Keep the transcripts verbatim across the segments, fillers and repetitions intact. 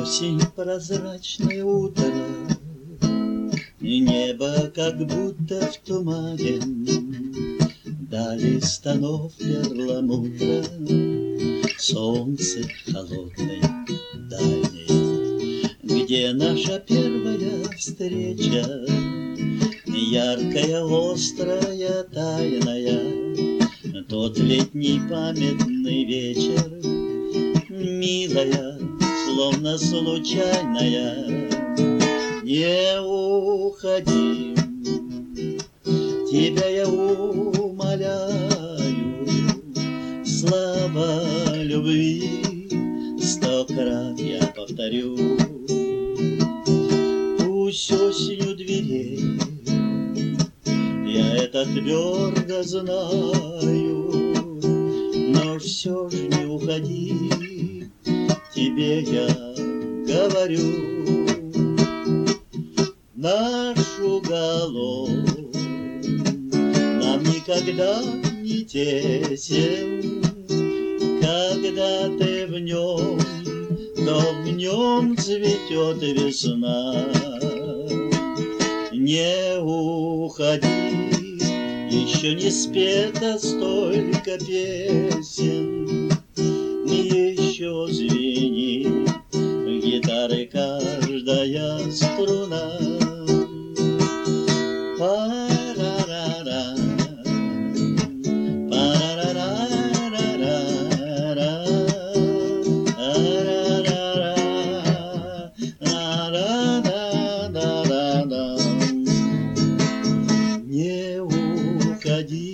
Осень, прозрачное утро, и небо как будто в тумане, дали станов перламутра, солнце холодной дальней, где наша первая встреча, яркая, острая, тайная, тот летний памятный вечер, милая, словно случайная. Не уходи, тебя я умоляю, слава любви сто крат я повторю. Пусть осень у дверей, я это твердо знаю, но все же не уходи, тебе я говорю. Наш уголок нам никогда не тесен, когда ты в нем, то в нем цветет весна. Не уходи, еще не спето столько песен, еще звенит гитары каждая струна. Па-ра-ра-ра, па-ра-ра-ра-ра-ра, а-ра-ра-ра, а-ра-ра-ра-ра. Не уходи,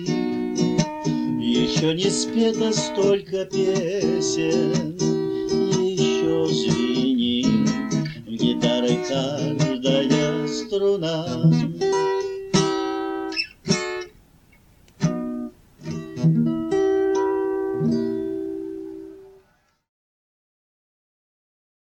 еще не спето столько песен, еще звенит в гитары каждая струна.